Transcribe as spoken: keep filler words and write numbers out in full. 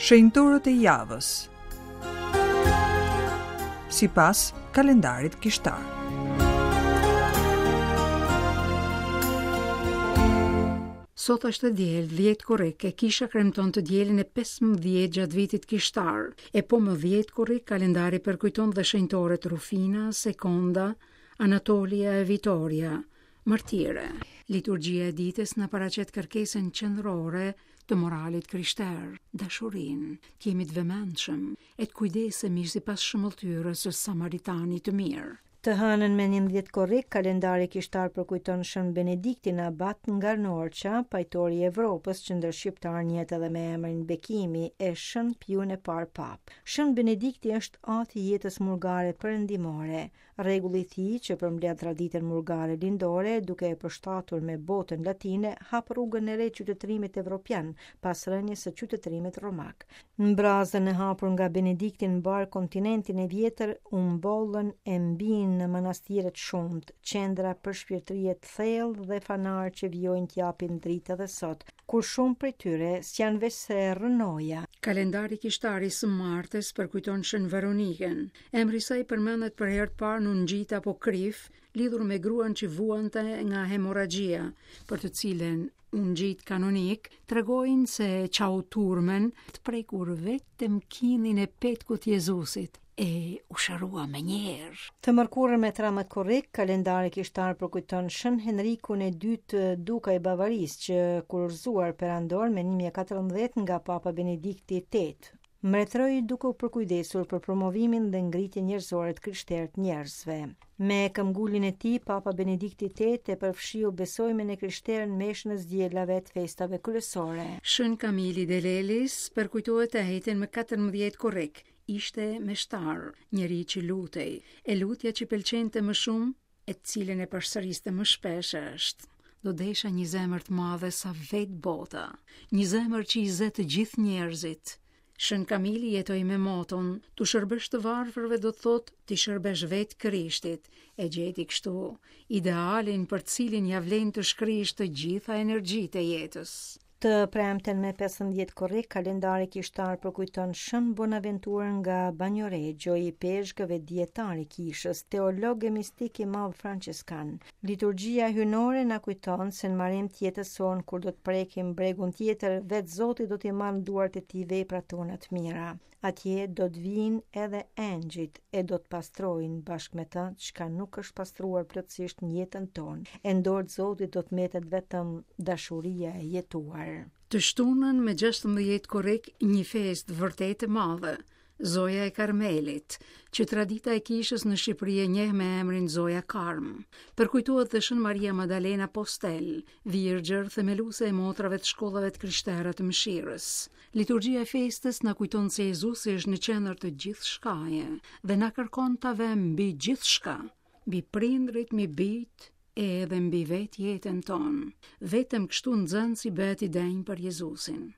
Shenjtorët e javës sipas kalendarit kishtar. Sot është diel, dhjetë korrik, e kisha kremton të dielin e pesëmbëdhjetë gjatë vitit kishtar. E po më dhjetë korrik, kalendari përkujton dhe shenjtorët Rufina, Sekonda, Anatolia e Vitoria, martire. Liturgjia e ditës na paraqet kërkesën qendrore të moralit krishter, dashurin, të jemi të vëmendshëm, e të kujdesemi sipas shëmbulltyrës së Samaritanit të mirë. Të hënën me njëmbëdhjetë korrik, kalendari kishtar përkujton Shën Benediktin abat nga Norça, pajtori i Evropës, që ndër shqiptar njihet edhe me emrin Bekimi, e Shën Piun e parë pap. Shën Benedikti është ati i jetës murgare perëndimore. Rregulli i tij, që përmbledh traditën murgare lindore, duke e përshtatur me botën latine, hap rrugën e re qytetërimit evropian pas rënies së qytetërimit romak. Në brazën e hapur nga Benedikti mbar kontinentin e vjetër, u mbollën e mbin në manastire të shumt, qendra për shpirtërie të thellë dhe fanar që vijojnë të japin dritë edhe sot, kur shumë prej tyre s'janë veç se rënoja. Kalendari kishtari së martës përkujton Shën Veronikën. Emri i saj përmendet për herë të parë në ngjit apo krif, lidhur me gruan që vuante nga hemorragjia, për të cilën ungjit kanonik tregojnë se qau turmen të prekur vetëm kinin e petkut Jezusit. E u shërua me njerë. Të mërkurën me tridhjetë korrik, kalendari kishtar përkujton Shën Henrikun e dytë duka i Bavarisë, që kurorzuar perandor me një mijë e katërmbëdhjetë nga Papa Benedikti i tetë. Mbretëroi duke u përkujdesur për promovimin dhe ngritjen njerëzore të krishterë të njerëzve. Me këmbgulin e tij, Papa Benedikti i tetë e përfshiu besojmen e krishterë në meshën e zgjedhjeve të festave kryesore. Shën Kamili Delelis përkujtohet e hetin me katërmbëdhjetë korrik. Ishte meshtar, njeri që lutej, e lutja që pëlqente më shumë, e të cilën e përsëriste më shpesh është: do desha një zemër të madhe sa vetë bota, një zemër që i zë të gjithë njerëzit. Shën Kamili jetoi me moton: tu shërbesh të varfërve do të thotë ti shërbesh vetë Krishtit. E gjeti kështu idealin për të cilin ja vlen të shkrish të gjitha energjitë e jetës. Të premten me pesëmbëdhjetë korrik, kalendari kishtar përkujton Shën Bonaventurën nga Bagnoregio, i peshkëve dietar i kishës, teolog e mistik i madh franceskan. Liturgjia hynore na kujton se në marrim të jetës son, kur do të prekim bregun tjetër, vetë Zoti do t'i marrë në duart e tij veprat tona të mira. Atje do të vinë edhe engjëjt e do të pastrojnë bashkë me të çka nuk është pastruar plotësisht në jetën tonë. E në dorë të Zotit do të mbetet vetëm dashuria e jetuar. Të shtunën me gjashtëmbëdhjetë korrik, një festë vërtet e madhe, Zoja e Karmelit, që tradita e kishës në Shqipëri e njeh me emrin Zoja Karm. Përkujtohet dhe Shën Maria Madalena Postel, virgjër themeluese e motrave të shkollave të krishtere të mëshirës. Liturgjia e festës na kujton se Jezusi është në qendër të gjithçkaje dhe na kërkon ta vëmë mbi gjithçka, mbi prindrit, mbi bijt, edhe mbi vetë jetën tonë. Vetëm kështu nxënësi bëhet i denj për Jezusin.